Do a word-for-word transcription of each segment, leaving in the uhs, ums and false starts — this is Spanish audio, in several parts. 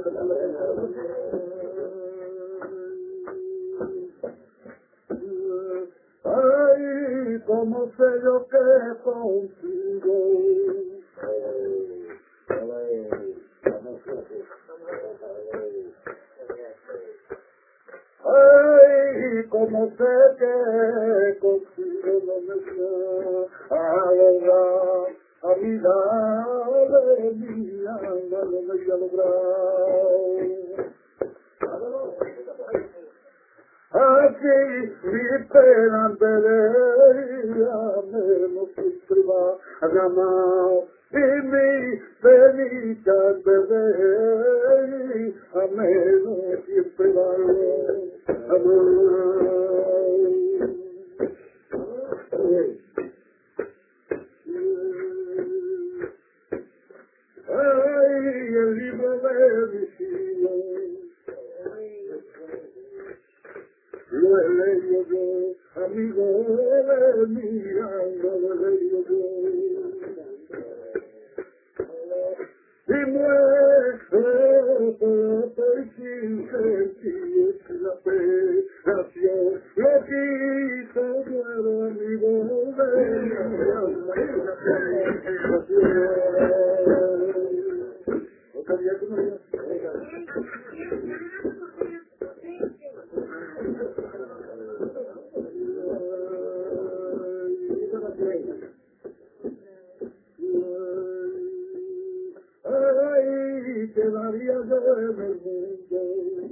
Ay, cómo sé yo que consigo. Ay, cómo sé que consigo no me sé agarrar a mi lado de mi alma, no me voy a lograr. Así mi pena vería menos siempre va a ganar y mi penita beber a menos siempre va a amar. Ay, el libro de visión lo he leído yo, amigo de mi alma, lo he leído yo. Y muere todo y sin sentir la penación, lo quiso muero amigo de mi alma, la penación. ¿Otra día que no? Ay, quedaría yo en el mundo.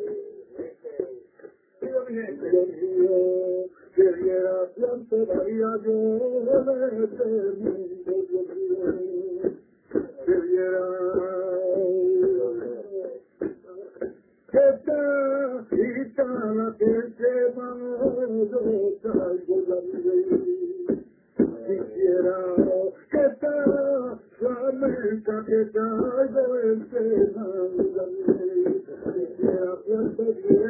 Dios mío, queriera cuánto daría yo en este mundo, Dios mío, queriera que está y cada que quema yo traigo la vida. Quisiera que está la meta que traigo en pena, quisiera cuánto